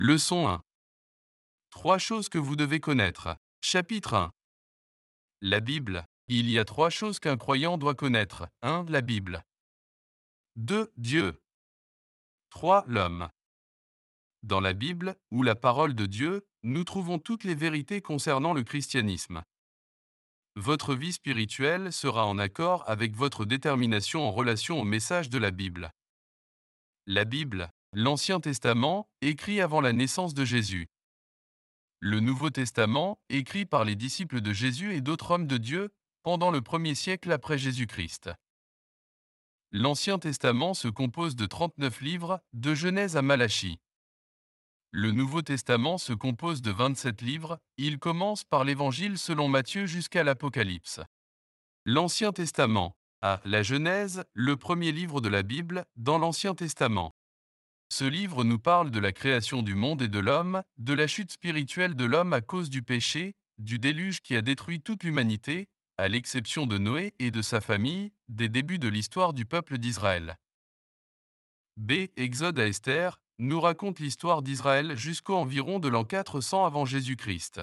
Leçon 1. Trois choses que vous devez connaître. Chapitre 1. La Bible. Il y a trois choses qu'un croyant doit connaître. 1. La Bible. 2. Dieu. 3. L'homme. Dans la Bible, ou la parole de Dieu, nous trouvons toutes les vérités concernant le christianisme. Votre vie spirituelle sera en accord avec votre détermination en relation au message de la Bible. La Bible, l'Ancien Testament, écrit avant la naissance de Jésus. Le Nouveau Testament, écrit par les disciples de Jésus et d'autres hommes de Dieu, pendant le 1er siècle après Jésus-Christ. L'Ancien Testament se compose de 39 livres, de Genèse à Malachie. Le Nouveau Testament se compose de 27 livres, il commence par l'Évangile selon Matthieu jusqu'à l'Apocalypse. L'Ancien Testament, la Genèse, le premier livre de la Bible, dans l'Ancien Testament. Ce livre nous parle de la création du monde et de l'homme, de la chute spirituelle de l'homme à cause du péché, du déluge qui a détruit toute l'humanité, à l'exception de Noé et de sa famille, des débuts de l'histoire du peuple d'Israël. B. Exode à Esther, nous raconte l'histoire d'Israël jusqu'au environ de l'an 400 avant Jésus-Christ.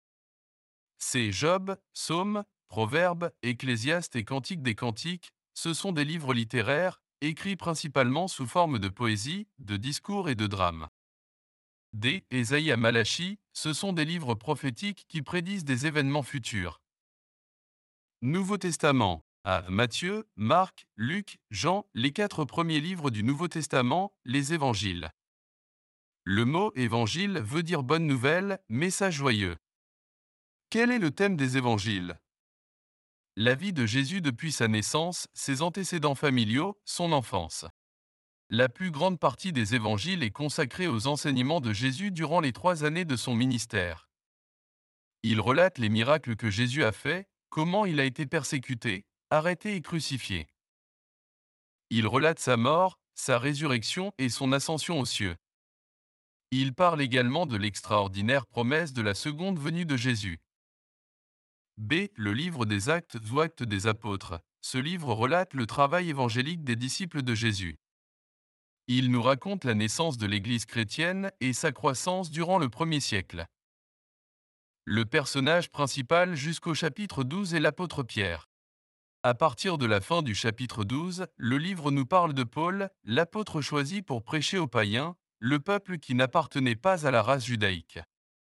C. Job, Psaumes, Proverbes, Ecclésiaste et Cantiques des Cantiques, ce sont des livres littéraires, écrits principalement sous forme de poésie, de discours et de drames. D. Ésaïe à Malachie, ce sont des livres prophétiques qui prédisent des événements futurs. Nouveau Testament. Matthieu, Marc, Luc, Jean, les quatre premiers livres du Nouveau Testament, les évangiles. Le mot évangile veut dire bonne nouvelle, message joyeux. Quel est le thème des évangiles? La vie de Jésus depuis sa naissance, ses antécédents familiaux, son enfance. La plus grande partie des évangiles est consacrée aux enseignements de Jésus durant les 3 années de son ministère. Il relate les miracles que Jésus a faits, comment il a été persécuté, arrêté et crucifié. Il relate sa mort, sa résurrection et son ascension aux cieux. Il parle également de l'extraordinaire promesse de la seconde venue de Jésus. B. Le livre des Actes ou Actes des Apôtres. Ce livre relate le travail évangélique des disciples de Jésus. Il nous raconte la naissance de l'Église chrétienne et sa croissance durant le 1er siècle. Le personnage principal jusqu'au chapitre 12 est l'apôtre Pierre. À partir de la fin du chapitre 12, le livre nous parle de Paul, l'apôtre choisi pour prêcher aux païens, le peuple qui n'appartenait pas à la race judaïque.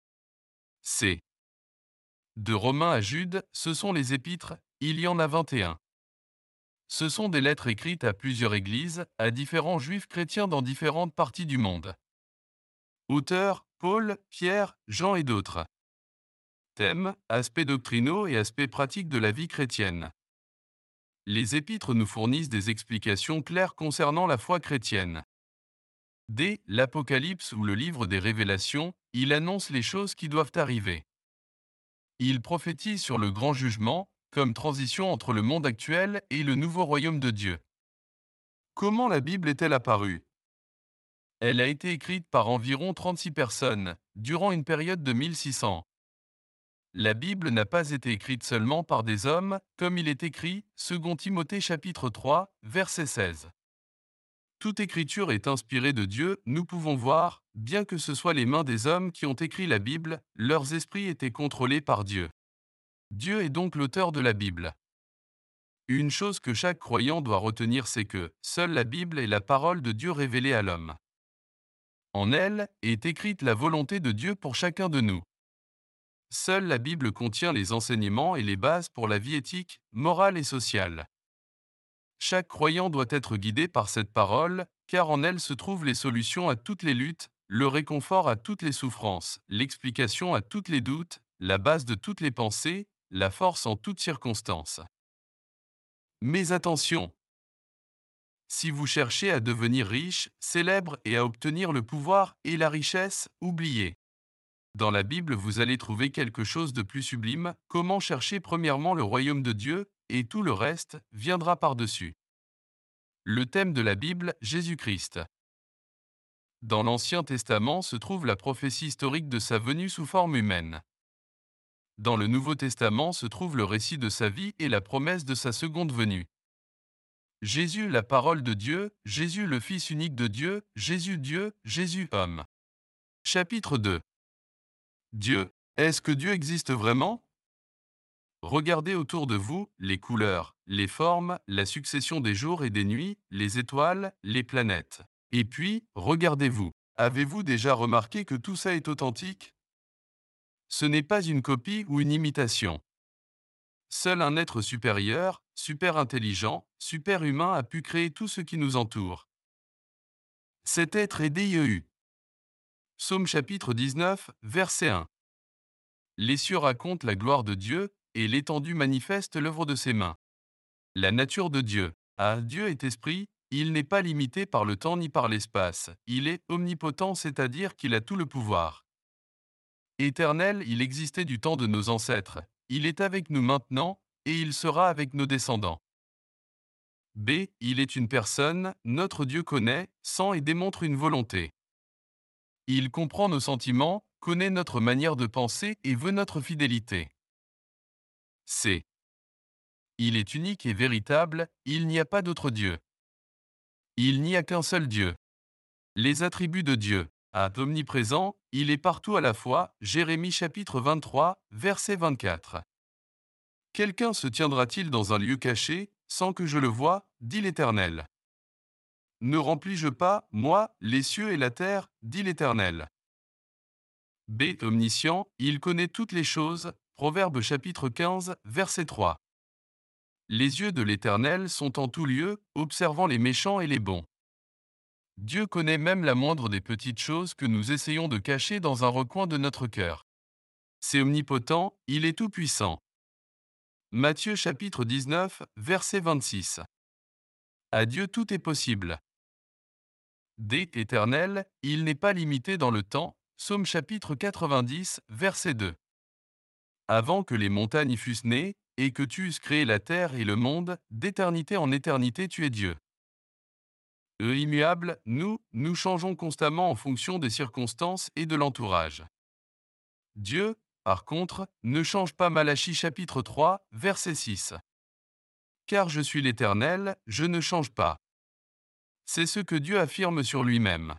C. De Romains à Jude, ce sont les épîtres, il y en a 21. Ce sont des lettres écrites à plusieurs églises, à différents juifs chrétiens dans différentes parties du monde. Auteurs, Paul, Pierre, Jean et d'autres. Thème, aspects doctrinaux et aspects pratiques de la vie chrétienne. Les épîtres nous fournissent des explications claires concernant la foi chrétienne. Dès l'Apocalypse ou le livre des Révélations, il annonce les choses qui doivent arriver. Il prophétise sur le grand jugement, comme transition entre le monde actuel et le nouveau royaume de Dieu. Comment la Bible est-elle apparue? Elle a été écrite par environ 36 personnes, durant une période de 1600. La Bible n'a pas été écrite seulement par des hommes, comme il est écrit, 2 Timothée chapitre 3, verset 16. Toute écriture est inspirée de Dieu, nous pouvons voir, bien que ce soit les mains des hommes qui ont écrit la Bible, leurs esprits étaient contrôlés par Dieu. Dieu est donc l'auteur de la Bible. Une chose que chaque croyant doit retenir, c'est que seule la Bible est la parole de Dieu révélée à l'homme. En elle est écrite la volonté de Dieu pour chacun de nous. Seule la Bible contient les enseignements et les bases pour la vie éthique, morale et sociale. Chaque croyant doit être guidé par cette parole, car en elle se trouvent les solutions à toutes les luttes, le réconfort à toutes les souffrances, l'explication à tous les doutes, la base de toutes les pensées, la force en toutes circonstances. Mais attention! Si vous cherchez à devenir riche, célèbre et à obtenir le pouvoir et la richesse, oubliez. Dans la Bible, vous allez trouver quelque chose de plus sublime, comment chercher premièrement le royaume de Dieu, et tout le reste viendra par-dessus. Le thème de la Bible, Jésus-Christ. Dans l'Ancien Testament se trouve la prophétie historique de sa venue sous forme humaine. Dans le Nouveau Testament se trouve le récit de sa vie et la promesse de sa seconde venue. Jésus, la parole de Dieu, Jésus le Fils unique de Dieu, Jésus Dieu, Jésus homme. Chapitre 2. Dieu. Est-ce que Dieu existe vraiment? Regardez autour de vous les couleurs, les formes, la succession des jours et des nuits, les étoiles, les planètes. Et puis, regardez-vous. Avez-vous déjà remarqué que tout ça est authentique? Ce n'est pas une copie ou une imitation. Seul un être supérieur, super intelligent, super humain a pu créer tout ce qui nous entoure. Cet être est Dieu. Psaume chapitre 19, verset 1. Les cieux racontent la gloire de Dieu, et l'étendue manifeste l'œuvre de ses mains. La nature de Dieu. Ah, Dieu est esprit, il n'est pas limité par le temps ni par l'espace, il est omnipotent, c'est-à-dire qu'il a tout le pouvoir. Éternel, il existait du temps de nos ancêtres, il est avec nous maintenant, et il sera avec nos descendants. B. Il est une personne, notre Dieu connaît, sent et démontre une volonté. Il comprend nos sentiments, connaît notre manière de penser et veut notre fidélité. C. Il est unique et véritable, il n'y a pas d'autre Dieu. Il n'y a qu'un seul Dieu. Les attributs de Dieu. A. Omniprésent, il est partout à la fois, Jérémie chapitre 23, verset 24. Quelqu'un se tiendra-t-il dans un lieu caché, sans que je le voie, dit l'Éternel. Ne remplis-je pas, moi, les cieux et la terre, dit l'Éternel. B. Omniscient, il connaît toutes les choses, Proverbe chapitre 15, verset 3. Les yeux de l'Éternel sont en tout lieu, observant les méchants et les bons. Dieu connaît même la moindre des petites choses que nous essayons de cacher dans un recoin de notre cœur. C'est omnipotent, il est tout-puissant. Matthieu chapitre 19, verset 26. À Dieu tout est possible. D. Éternel, il n'est pas limité dans le temps. Psaume chapitre 90, verset 2. Avant que les montagnes y fussent nées, et que tu eusses créé la terre et le monde, d'éternité en éternité tu es Dieu. Immuable, nous changeons constamment en fonction des circonstances et de l'entourage. Dieu, par contre, ne change pas. Malachie chapitre 3, verset 6. Car je suis l'Éternel, je ne change pas. C'est ce que Dieu affirme sur lui-même.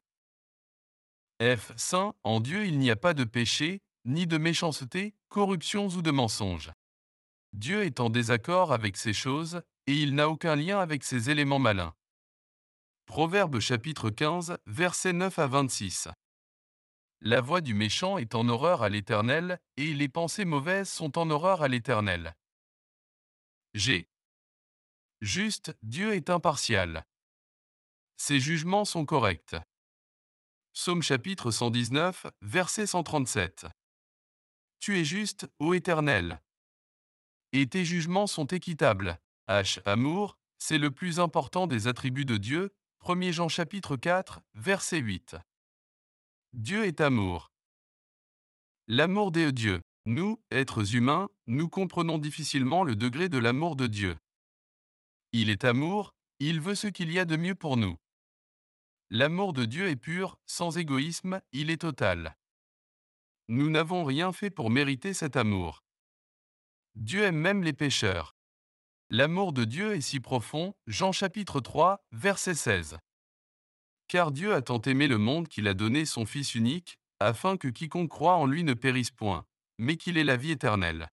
F. Saint, en Dieu il n'y a pas de péché, ni de méchanceté, corruptions ou de mensonges. Dieu est en désaccord avec ces choses, et il n'a aucun lien avec ces éléments malins. Proverbe chapitre 15, versets 9 à 26. La voix du méchant est en horreur à l'Éternel, et les pensées mauvaises sont en horreur à l'Éternel. G. Juste, Dieu est impartial. Ses jugements sont corrects. Psaume chapitre 119, verset 137. Tu es juste, ô Éternel. Et tes jugements sont équitables. H. Amour, c'est le plus important des attributs de Dieu. 1 Jean chapitre 4, verset 8. Dieu est amour. L'amour des dieux. Nous, êtres humains, nous comprenons difficilement le degré de l'amour de Dieu. Il est amour, il veut ce qu'il y a de mieux pour nous. L'amour de Dieu est pur, sans égoïsme, il est total. Nous n'avons rien fait pour mériter cet amour. Dieu aime même les pécheurs. L'amour de Dieu est si profond, Jean chapitre 3, verset 16. Car Dieu a tant aimé le monde qu'il a donné son Fils unique, afin que quiconque croit en lui ne périsse point, mais qu'il ait la vie éternelle.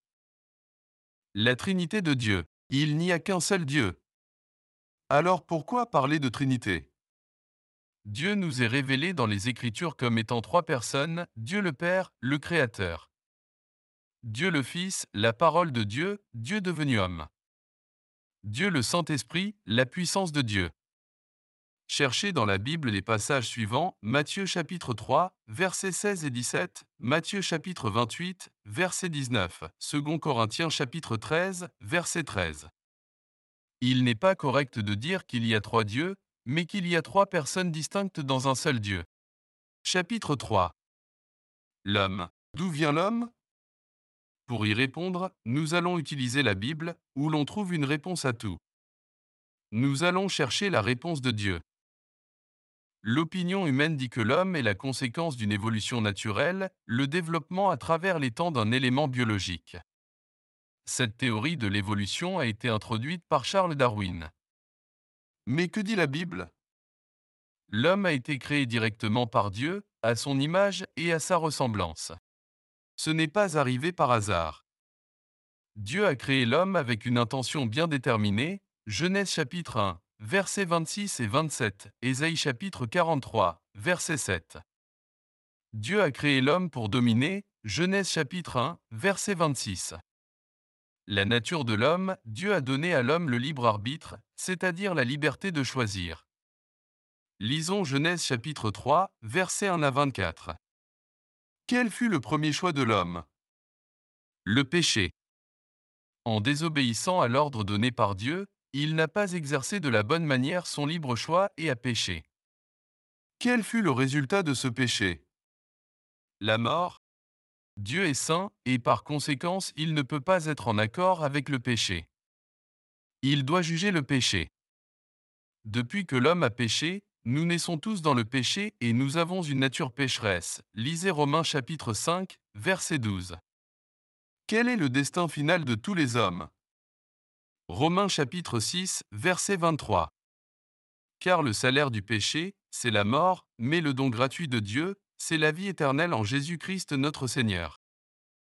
La Trinité de Dieu. Il n'y a qu'un seul Dieu. Alors pourquoi parler de Trinité? Dieu nous est révélé dans les Écritures comme étant trois personnes, Dieu le Père, le Créateur. Dieu le Fils, la parole de Dieu, Dieu devenu homme. Dieu le Saint-Esprit, la puissance de Dieu. Cherchez dans la Bible les passages suivants, Matthieu chapitre 3, versets 16 et 17, Matthieu chapitre 28, verset 19, 2 Corinthiens chapitre 13, verset 13. Il n'est pas correct de dire qu'il y a trois dieux, mais qu'il y a trois personnes distinctes dans un seul Dieu. Chapitre 3. L'homme. D'où vient l'homme? Pour y répondre, nous allons utiliser la Bible, où l'on trouve une réponse à tout. Nous allons chercher la réponse de Dieu. L'opinion humaine dit que l'homme est la conséquence d'une évolution naturelle, le développement à travers les temps d'un élément biologique. Cette théorie de l'évolution a été introduite par Charles Darwin. Mais que dit la Bible? L'homme a été créé directement par Dieu, à son image et à sa ressemblance. Ce n'est pas arrivé par hasard. Dieu a créé l'homme avec une intention bien déterminée. Genèse chapitre 1, versets 26 et 27, Ésaïe chapitre 43, verset 7. Dieu a créé l'homme pour dominer. Genèse chapitre 1, verset 26. La nature de l'homme, Dieu a donné à l'homme le libre arbitre, c'est-à-dire la liberté de choisir. Lisons Genèse chapitre 3, versets 1 à 24. Quel fut le premier choix de l'homme? Le péché. En désobéissant à l'ordre donné par Dieu, il n'a pas exercé de la bonne manière son libre choix et a péché. Quel fut le résultat de ce péché? La mort. Dieu est saint et par conséquence il ne peut pas être en accord avec le péché. Il doit juger le péché. Depuis que l'homme a péché, nous naissons tous dans le péché et nous avons une nature pécheresse. Lisez Romains chapitre 5, verset 12. Quel est le destin final de tous les hommes? Romains chapitre 6, verset 23. Car le salaire du péché, c'est la mort, mais le don gratuit de Dieu, c'est la vie éternelle en Jésus-Christ notre Seigneur.